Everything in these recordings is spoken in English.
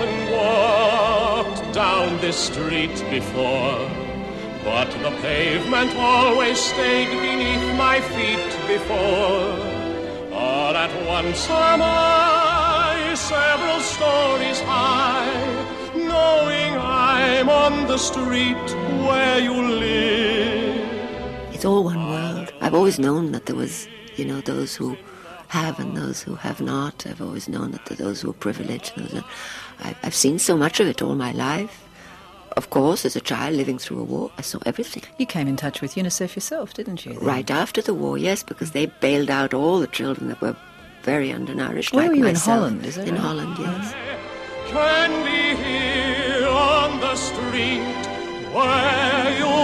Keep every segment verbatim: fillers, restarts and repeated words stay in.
often walked down this street before, but the pavement always stayed beneath my feet before. All at once am I several stories high, knowing I'm on the street where you live. It's all one world. I've always known that there was, you know, those who have and those who have not. I've always known that there are those who are privileged. And those who... I've, I've seen so much of it all my life. Of course, as a child living through a war, I saw everything. You came in touch with UNICEF yourself, didn't you? Then? Right after the war, yes, because they bailed out all the children that were very undernourished, Where like were you, myself. in Holland, is that In right? Holland, yes. Can be here on the street where you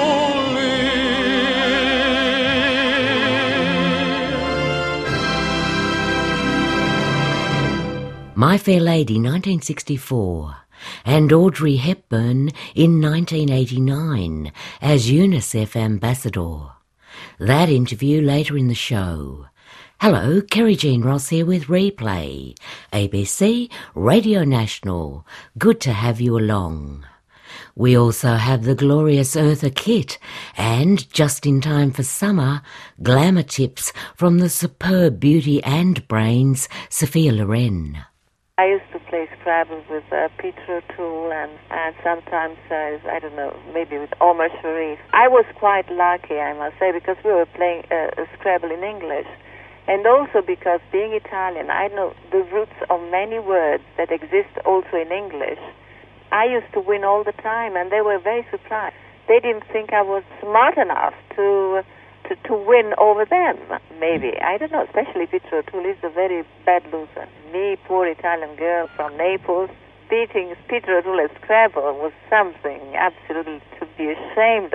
live. My Fair Lady, nineteen sixty-four, and Audrey Hepburn in nineteen eighty-nine as UNICEF ambassador. That interview later in the show. Hello, Kerry Jean Ross here with Replay, A B C Radio National. Good to have you along. We also have the glorious Eartha Kitt and, just in time for summer, glamour tips from the superb beauty and brains, Sophia Loren. I used to play Scrabble with uh, Peter O'Toole and, and sometimes, uh, I don't know, maybe with Omar Sharif. I was quite lucky, I must say, because we were playing uh, Scrabble in English. And also because, being Italian, I know the roots of many words that exist also in English. I used to win all the time, and they were very surprised. They didn't think I was smart enough to to, to win over them, maybe. I don't know, especially Peter O'Toole is a very bad loser. Me, poor Italian girl from Naples, beating Peter O'Toole at Scrabble was something absolutely to be ashamed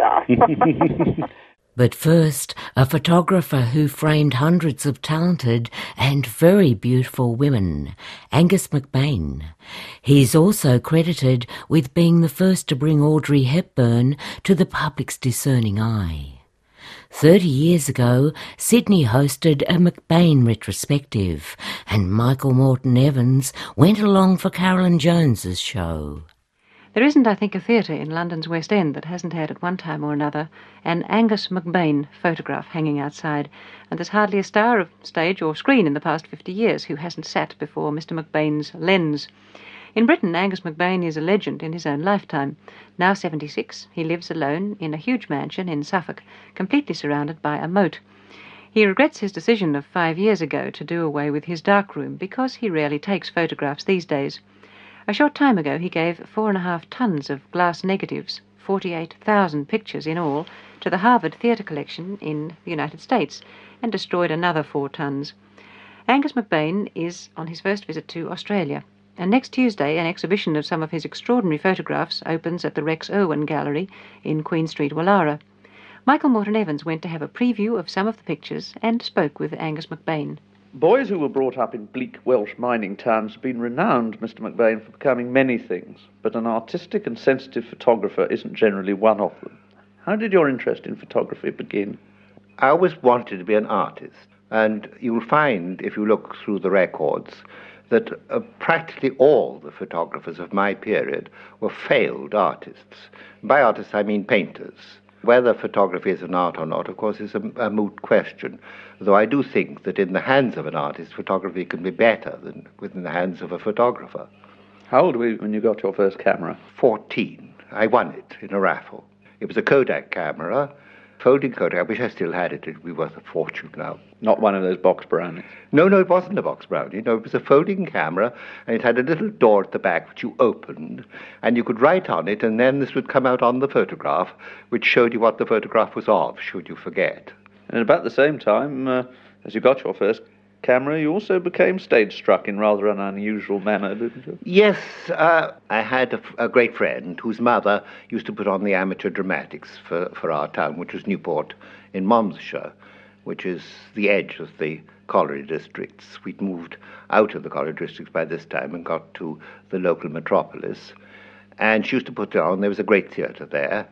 of. But first, a photographer who framed hundreds of talented and very beautiful women, Angus McBain. He's also credited with being the first to bring Audrey Hepburn to the public's discerning eye. Thirty years ago, Sydney hosted a McBain retrospective, and Michael Morton Evans went along for Carolyn Jones's show. There isn't, I think, a theatre in London's West End that hasn't had at one time or another an Angus McBain photograph hanging outside, and there's hardly a star of stage or screen in the past fifty years who hasn't sat before Mister McBain's lens. In Britain, Angus McBain is a legend in his own lifetime. Now seventy-six, he lives alone in a huge mansion in Suffolk, completely surrounded by a moat. He regrets his decision of five years ago to do away with his darkroom because he rarely takes photographs these days. A short time ago he gave four and a half tons of glass negatives, forty-eight thousand pictures in all, to the Harvard Theatre Collection in the United States, and destroyed another four tons. Angus McBain is on his first visit to Australia, and next Tuesday an exhibition of some of his extraordinary photographs opens at the Rex Irwin Gallery in Queen Street, Wallara. Michael Morton Evans went to have a preview of some of the pictures and spoke with Angus McBain. Boys who were brought up in bleak Welsh mining towns have been renowned, Mister McBain, for becoming many things, but an artistic and sensitive photographer isn't generally one of them. How did your interest in photography begin? I always wanted to be an artist, and you'll find, if you look through the records, that uh, practically all the photographers of my period were failed artists. By artists, I mean painters. Whether photography is an art or not, of course, is a, a moot question, though I do think that in the hands of an artist, photography can be better than within the hands of a photographer. How old were you when you got your first camera? Fourteen. I won it in a raffle. It was a Kodak camera, folding Kodak. I wish I still had it. It would be worth a fortune now. Not one of those box brownies? No, no, it wasn't a box brownie. No, it was a folding camera, and it had a little door at the back which you opened, and you could write on it, and then this would come out on the photograph, which showed you what the photograph was of, should you forget. And about the same time, uh, as you got your first camera, you also became stage-struck in rather an unusual manner, didn't you? Yes, uh, I had a, a great friend whose mother used to put on the amateur dramatics for, for our town, which was Newport in Monmouthshire, which is the edge of the colliery districts. We'd moved out of the colliery districts by this time and got to the local metropolis. And she used to put it on. There was a great theatre there.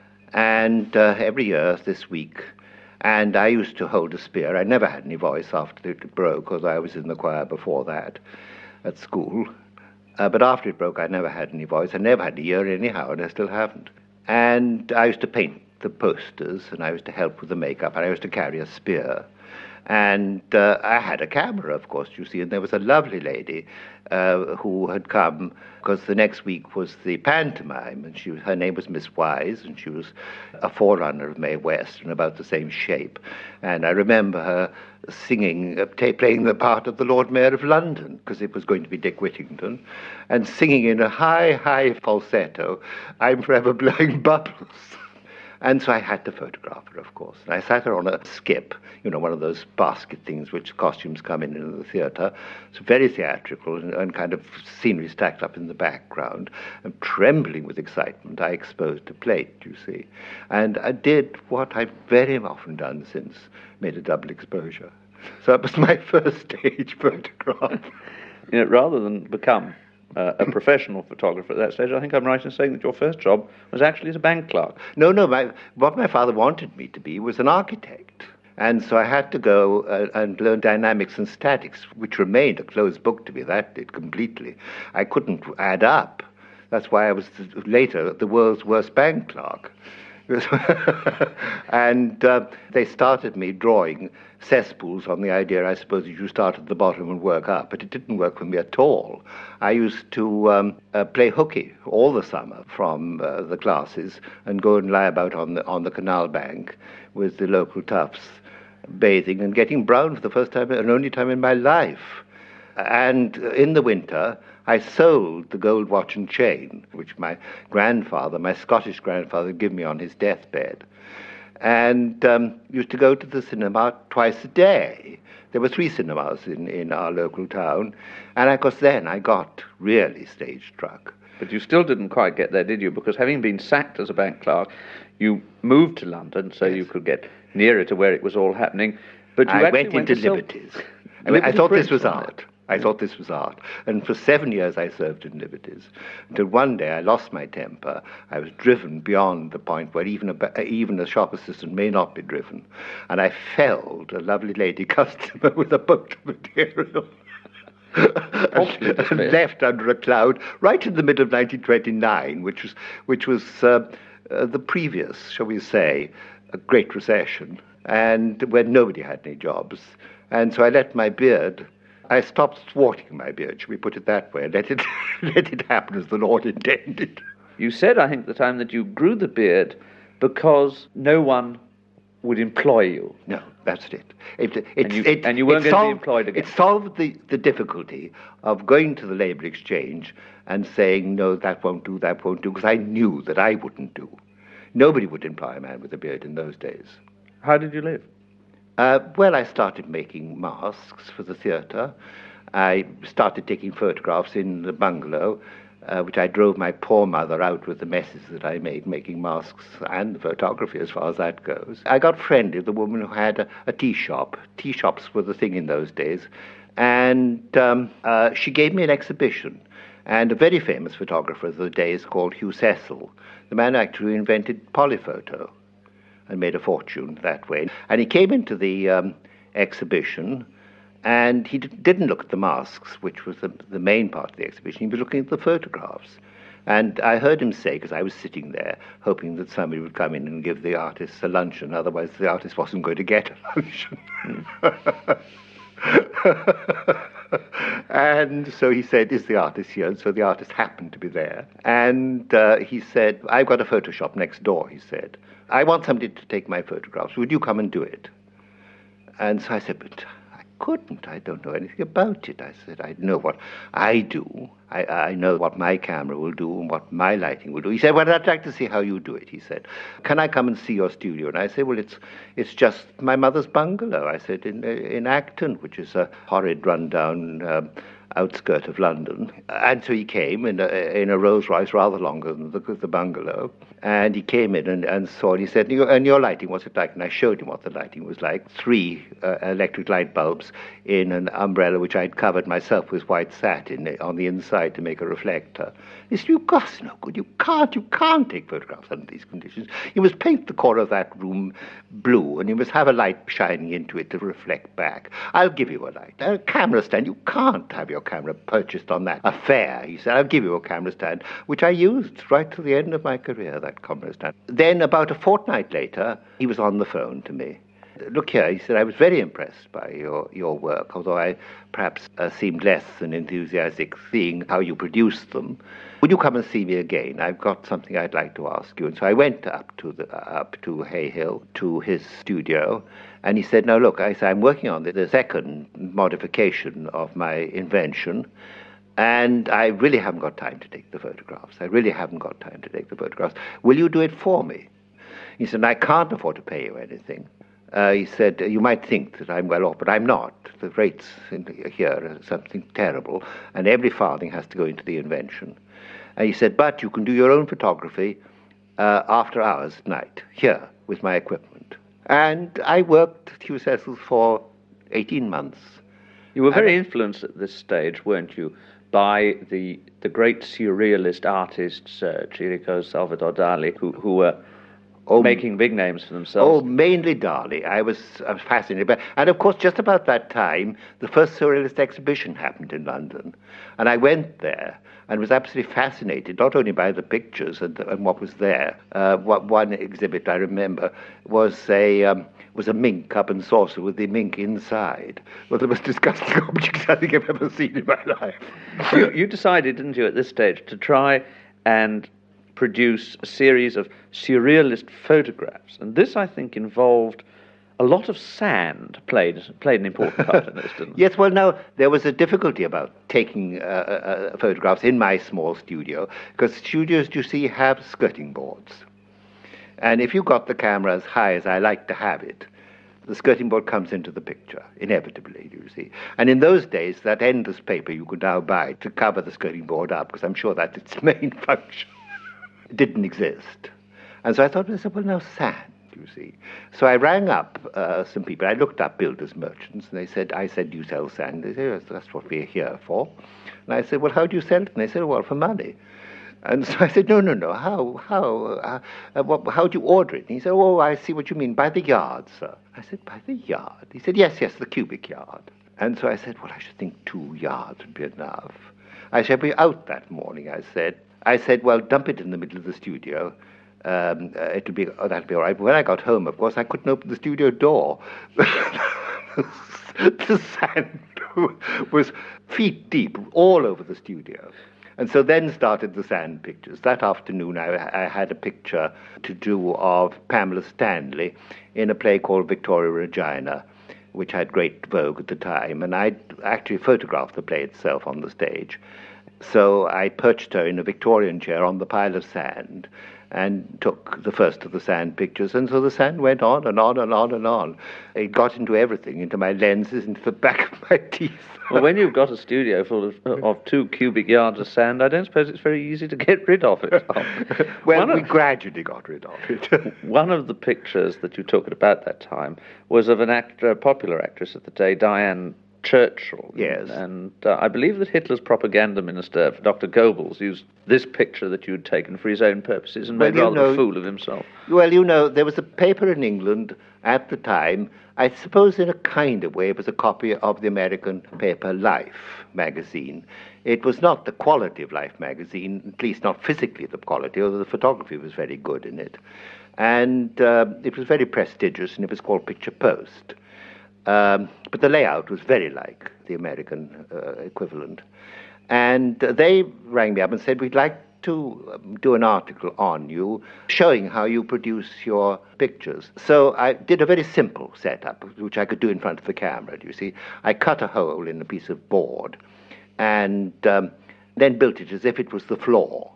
And uh, every year this week, and I used to hold a spear. I never had any voice after it broke, because I was in the choir before that at school. Uh, but after it broke, I never had any voice. I never had a ear anyhow, and I still haven't. And I used to paint the posters, and I used to help with the makeup, and I used to carry a spear. And uh, I had a camera, of course, you see, and there was a lovely lady uh, who had come, because the next week was the pantomime, and she, her name was Miss Wise, and she was a forerunner of Mae West, and about the same shape. And I remember her singing, uh, t- playing the part of the Lord Mayor of London, because it was going to be Dick Whittington, and singing in a high, high falsetto, "I'm forever blowing bubbles." And so I had to photograph her, of course. And I sat her on a skip, you know, one of those basket things which costumes come in in the theatre. It's very theatrical and, and kind of scenery stacked up in the background. And trembling with excitement, I exposed a plate, you see. And I did what I've very often done since, made a double exposure. So it was my first stage photograph. You know, rather than become Uh, a professional photographer at that stage, I think I'm right in saying that your first job was actually as a bank clerk. No, no, my, what my father wanted me to be was an architect. And so I had to go uh, and learn dynamics and statics, which remained a closed book to me. That did completely. I couldn't add up. That's why I was later the world's worst bank clerk. And uh, they started me drawing cesspools on the idea, I suppose, that you start at the bottom and work up, but it didn't work for me at all. I used to um, uh, play hooky all the summer from uh, the classes and go and lie about on the, on the canal bank with the local toughs, bathing and getting brown for the first time and only time in my life. And in the winter, I sold the gold watch and chain, which my grandfather, my Scottish grandfather, gave me on his deathbed. And um, used to go to the cinema twice a day. There were three cinemas in, in our local town. And of course then I got really stage struck. But you still didn't quite get there, did you? Because having been sacked as a bank clerk, you moved to London so yes. you could get nearer to where it was all happening. But you I actually went went into to Liberties. Self- I, mean, I thought Prince, this was wasn't art. it? I thought this was art. And for seven years I served in Liberties, until one day I lost my temper. I was driven beyond the point where even a, even a shop assistant may not be driven. And I felled a lovely lady customer with a boat of material. and, and left under a cloud right in the middle of nineteen twenty-nine, which was, which was uh, uh, the previous, shall we say, a Great Recession, and when nobody had any jobs. And so I let my beard... I stopped thwarting my beard, shall we put it that way, let it let it happen as the Lord intended. You said, I think, at the time that you grew the beard because no one would employ you. No, that's it. it, it and, you, it and you weren't going solved, to be employed again. It solved the, the difficulty of going to the Labour Exchange and saying, no, that won't do, that won't do, because I knew that I wouldn't do. Nobody would employ a man with a beard in those days. How did you live? Uh, well, I started making masks for the theatre. I started taking photographs in the bungalow, uh, which I drove my poor mother out with the messes that I made, making masks and the photography as far as that goes. I got friendly with the woman who had a, a tea shop. Tea shops were the thing in those days. And um, uh, she gave me an exhibition. And a very famous photographer of the day is called Hugh Cecil, the man actually who invented polyphoto and made a fortune that way. And he came into the um, exhibition, and he d- didn't look at the masks, which was the, the main part of the exhibition. He was looking at the photographs. And I heard him say, because I was sitting there, hoping that somebody would come in and give the artists a luncheon, otherwise the artist wasn't going to get a luncheon. And so he said, is the artist here? And so the artist happened to be there. And uh, he said, I've got a photo shop next door, he said. I want somebody to take my photographs. Would you come and do it? And so I said, but I couldn't. I don't know anything about it. I said, I know what I do. I, I know what my camera will do and what my lighting will do. He said, well, I'd like to see how you do it. He said, can I come and see your studio? And I said, well, it's it's just my mother's bungalow. I said, in in Acton, which is a horrid rundown um, outskirt of London. And so he came in a, in a Rolls Royce, rather longer than the, the bungalow. And he came in and, and saw it. He said, and your lighting, what's it like? And I showed him what the lighting was like. Three uh, electric light bulbs in an umbrella which I'd covered myself with white satin on the inside to make a reflector. He said, you got no good. You can't, you can't take photographs under these conditions. You must paint the corner of that room blue, and you must have a light shining into it to reflect back. I'll give you a light. A camera stand, you can't have your your camera purchased on that, a fair. He said, I'll give you a camera stand, which I used right to the end of my career, that camera stand. Then about a fortnight later, he was on the phone to me. Look here, he said, I was very impressed by your, your work, although I perhaps uh, seemed less than enthusiastic seeing how you produced them. Would you come and see me again? I've got something I'd like to ask you. And so I went up to the uh, up to Hay Hill, to his studio, and he said, now look, I said, I'm working on the, the second modification of my invention, and I really haven't got time to take the photographs. I really haven't got time to take the photographs. Will you do it for me? He said, I can't afford to pay you anything. Uh, he said, you might think that I'm well off, but I'm not. The rates in here are something terrible, and every farthing has to go into the invention. And he said, but you can do your own photography uh, after hours at night, here, with my equipment. And I worked at Hugh Cecil's for eighteen months. You were very and, influenced at this stage, weren't you, by the the great surrealist artists, uh, Chirico, Salvador Dali, who, who were Oh, making big names for themselves. Oh, mainly Dali. I was, I was fascinated by, and of course, just about that time, the first Surrealist exhibition happened in London, and I went there and was absolutely fascinated, not only by the pictures and, and what was there. Uh, what, one exhibit I remember was a um, was a mink cup and saucer with the mink inside. Well, the most disgusting objects I think I've ever seen in my life. you, you decided, didn't you, at this stage, to try and produce a series of surrealist photographs, and this, I think, involved a lot of sand. Played played an important part in this, didn't it? Yes. Well, now there was a difficulty about taking uh, uh, photographs in my small studio, because studios, you see, have skirting boards, and if you got the camera as high as I like to have it, the skirting board comes into the picture, inevitably, you see. And in those days, that endless paper you could now buy to cover the skirting board up, because I'm sure that's its main function, didn't exist. And so I thought to myself, well, now sand, you see. So I rang up uh, some people. I looked up builders merchants, and they said, I said, do you sell sand? They said, yes, that's what we're here for. And I said, well, how do you sell it? And they said, well, for money. And so I said, no, no, no, how, how, uh, uh, what, how do you order it? And he said, oh, I see what you mean, by the yard, sir. I said, by the yard? He said, yes, yes, the cubic yard. And so I said, well, I should think two yards would be enough. I shall be out that morning, I said. I said, well, dump it in the middle of the studio. Um, uh, it'll be, oh, that'll be all right. But when I got home, of course, I couldn't open the studio door. The sand was feet deep all over the studio. And so then started the sand pictures. That afternoon, I, I had a picture to do of Pamela Stanley in a play called Victoria Regina, which had great vogue at the time. And I actually photographed the play itself on the stage. So I perched her in a Victorian chair on the pile of sand and took the first of the sand pictures. And so the sand went on and on and on and on. It got into everything, into my lenses, into the back of my teeth. Well, when you've got a studio full of, of two cubic yards of sand, I don't suppose it's very easy to get rid of it. Well, one we of, gradually got rid of it. One of the pictures that you took at about that time was of an actor, a popular actress at the day, Diane Churchill. Yes. And uh, I believe that Hitler's propaganda minister, Doctor Goebbels, used this picture that you had taken for his own purposes and made well, rather know, a fool of himself. Well, you know, there was a paper in England at the time, I suppose in a kind of way it was a copy of the American paper Life magazine. It was not the quality of Life magazine, at least not physically the quality, although the photography was very good in it. And uh, it was very prestigious, and it was called Picture Post. Um, but the layout was very like the American uh, equivalent. And uh, they rang me up and said, we'd like to um, do an article on you, showing how you produce your pictures. So I did a very simple setup, which I could do in front of the camera, do you see. I cut a hole in a piece of board and um, then built it as if it was the floor,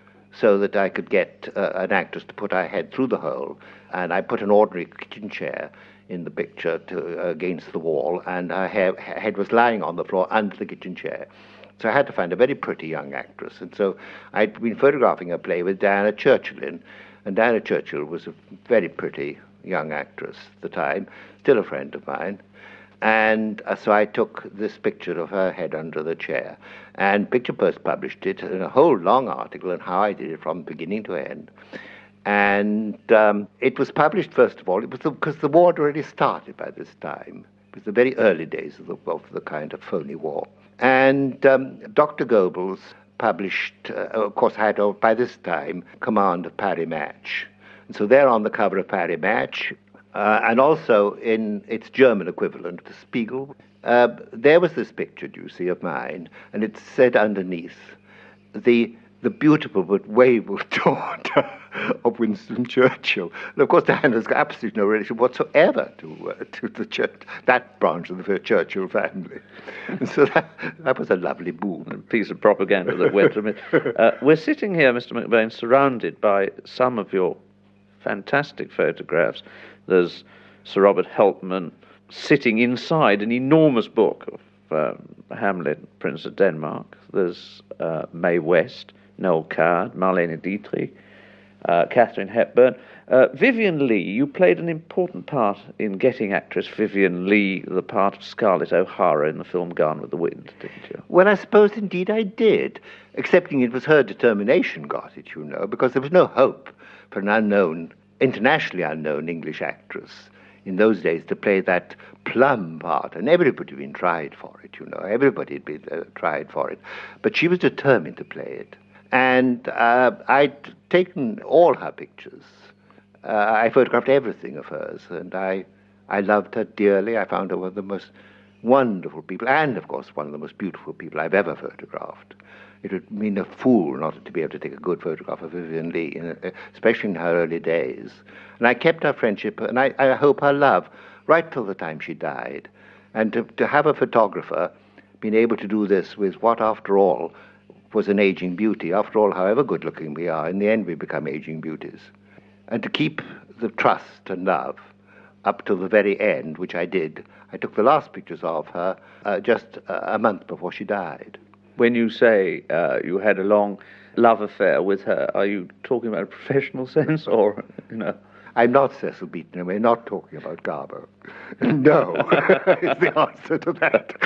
so that I could get uh, an actress to put her head through the hole. And I put an ordinary kitchen chair in the picture to, uh, against the wall, and her, hair, her head was lying on the floor under the kitchen chair. So I had to find a very pretty young actress. And so I'd been photographing a play with Diana Churchill in, and Diana Churchill was a very pretty young actress at the time, still a friend of mine. And uh, so I took this picture of her head under the chair, and Picture Post published it in a whole long article on how I did it from beginning to end. And um, it was published, first of all, it was because the, the war had already started by this time. It was the very early days of the, of the kind of phony war. And um, Doctor Goebbels published, uh, of course, had uh, by this time command of Paris Match. And so they're on the cover of Paris Match, uh, and also in its German equivalent, the Spiegel. Uh, there was this picture, do you see, of mine, and it said underneath, the the beautiful but wayward daughter of Winston Churchill. And of course, Diana has got absolutely no relation whatsoever to uh, to the church, that branch of the Churchill family. And so that, that was a lovely boom. A piece of propaganda that went from it. Uh, we're sitting here, Mister McBain, surrounded by some of your fantastic photographs. There's Sir Robert Helpman sitting inside an enormous book of um, Hamlet, Prince of Denmark. There's uh, Mae West, Noel Coward, Marlene Dietrich, uh, Katharine Hepburn. Uh, Vivien Leigh, you played an important part in getting actress Vivien Leigh the part of Scarlett O'Hara in the film Gone with the Wind, didn't you? Well, I suppose indeed I did, excepting it was her determination got it, you know, because there was no hope for an unknown, internationally unknown English actress in those days to play that plum part, and everybody had been tried for it, you know, everybody had been uh, tried for it, but she was determined to play it. And uh, I'd taken all her pictures. Uh, I photographed everything of hers, and I, I loved her dearly. I found her one of the most wonderful people, and of course one of the most beautiful people I've ever photographed. It would mean a fool not to be able to take a good photograph of Vivien Leigh, especially in her early days. And I kept her friendship, and I, I hope her love, right till the time she died. And to, to have a photographer being able to do this with what, after all, was an aging beauty. After all, however good-looking we are, in the end we become aging beauties. And to keep the trust and love up till the very end, which I did. I took the last pictures of her uh, just a month before she died. When you say uh, you had a long love affair with her, are you talking about a professional sense or, you know? I'm not Cecil Beaton, and we're not talking about Garbo. No, is the answer to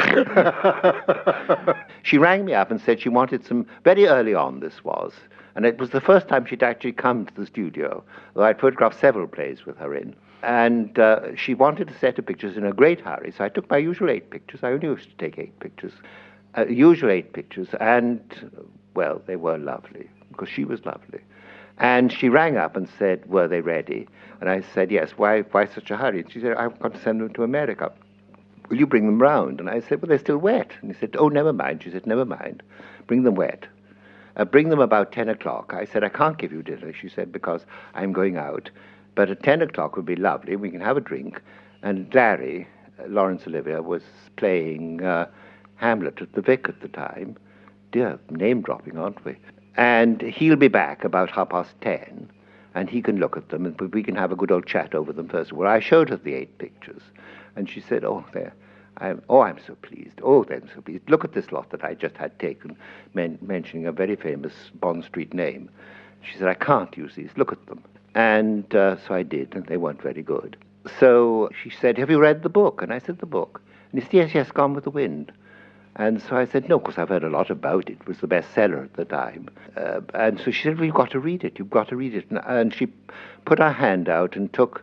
that. She rang me up and said she wanted some, very early on this was, and it was the first time she'd actually come to the studio, though I'd photographed several plays with her in. And uh, she wanted a set of pictures in a great hurry, so I took my usual eight pictures. I only used to take eight pictures. Uh, usual eight pictures, and, well, they were lovely, because she was lovely. And she rang up and said, were they ready? And I said, yes. Why why such a hurry? And she said, I've got to send them to America. Will you bring them round? And I said, well, they're still wet. And he said, oh, never mind. She said, never mind. Bring them wet. Uh, bring them about ten o'clock. I said, I can't give you dinner, she said, because I'm going out. But at ten o'clock would be lovely. We can have a drink. And Larry, uh, Laurence Olivier, was playing uh, Hamlet at the Vic at the time. Dear, name-dropping, aren't we? And he'll be back about half past ten, and he can look at them, and we can have a good old chat over them first of all. I showed her the eight pictures, and she said, oh, there, I'm, oh, I'm so pleased. Oh, I'm so pleased. Look at this lot that I just had taken, men- mentioning a very famous Bond Street name. She said, I can't use these. Look at them. And uh, so I did, and they weren't very good. So she said, have you read the book? And I said, the book. And he said, yes, yes, Gone with the Wind. And so I said, no, because I've heard a lot about it. It was the bestseller at the time. Uh, and so she said, well, you've got to read it. You've got to read it. And, and she put her hand out and took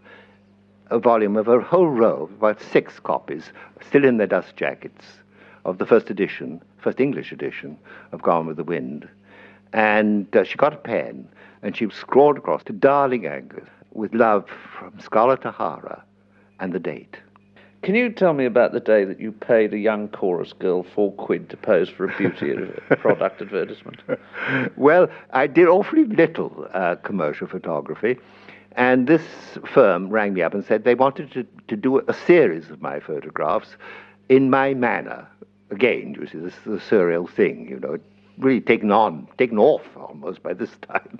a volume of a whole row, about six copies, still in their dust jackets, of the first edition, first English edition of Gone with the Wind. And uh, she got a pen, and she scrawled across to Darling Angus, with love from Scarlett O'Hara, and the date. Can you tell me about the day that you paid a young chorus girl four quid to pose for a beauty product advertisement? Well, I did awfully little uh, commercial photography, and this firm rang me up and said they wanted to, to do a series of my photographs in my manner. Again, you see, this is a surreal thing, you know, it's really taken on, taken off almost by this time.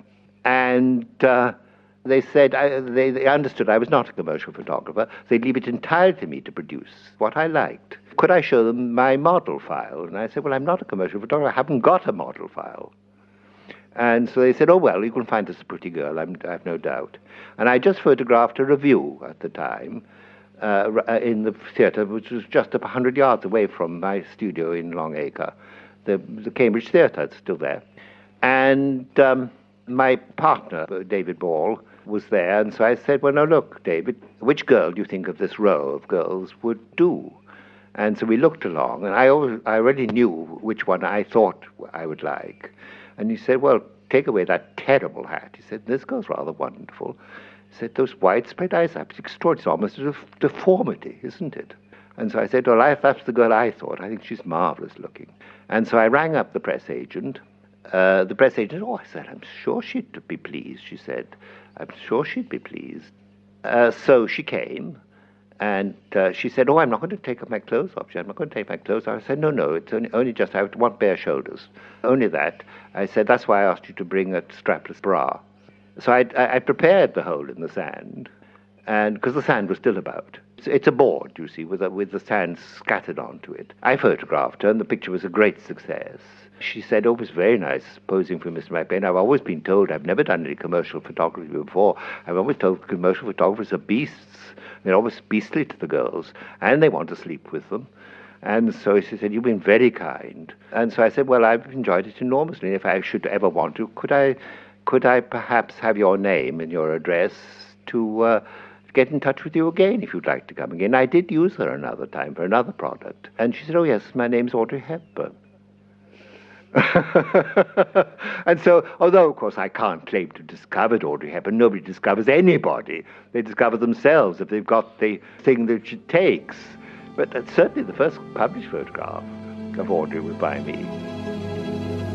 And uh, they said, I, they, they understood I was not a commercial photographer. They'd leave it entirely to me to produce what I liked. Could I show them my model file? And I said, well, I'm not a commercial photographer. I haven't got a model file. And so they said, oh, well, you can find us a pretty girl, I'm, I have no doubt. And I just photographed a review at the time uh, in the theatre, which was just up one hundred yards away from my studio in Long Acre. The, the Cambridge Theatre, it's still there. And um, my partner, David Ball, was there, and so I said, well, now look, David, which girl do you think of this row of girls would do? And so we looked along, and I always, I already knew which one I thought I would like. And he said, well, take away that terrible hat. He said, this girl's rather wonderful. He said, those widespread eyes, that's extraordinary. It's almost a deformity, isn't it? And so I said, well, if that's the girl I thought, I think she's marvellous looking. And so I rang up the press agent. Uh, the press agent, oh, I said, I'm sure she'd be pleased, she said. I'm sure she'd be pleased. Uh, so she came, and uh, she said, oh, I'm not going to take my clothes off. I'm not going to take my clothes off. I said, no, no, it's only, only just, I want bare shoulders. Only that. I said, that's why I asked you to bring a strapless bra. So I, I, I prepared the hole in the sand, and because the sand was still about. It's, it's a board, you see, with, a, with the sand scattered onto it. I photographed her, and the picture was a great success. She said, oh, it was very nice posing for Mister McBain. I've always been told, I've never done any commercial photography before, I've always told commercial photographers are beasts. They're always beastly to the girls, and they want to sleep with them. And so she said, you've been very kind. And so I said, well, I've enjoyed it enormously. If I should ever want to, could I could I perhaps have your name and your address to uh, get in touch with you again if you'd like to come again? I did use her another time for another product. And she said, oh, yes, my name's Audrey Hepburn. And so, although, of course, I can't claim to have discovered Audrey Hepburn, nobody discovers anybody. They discover themselves if they've got the thing that it takes. But that's certainly the first published photograph of Audrey was by me.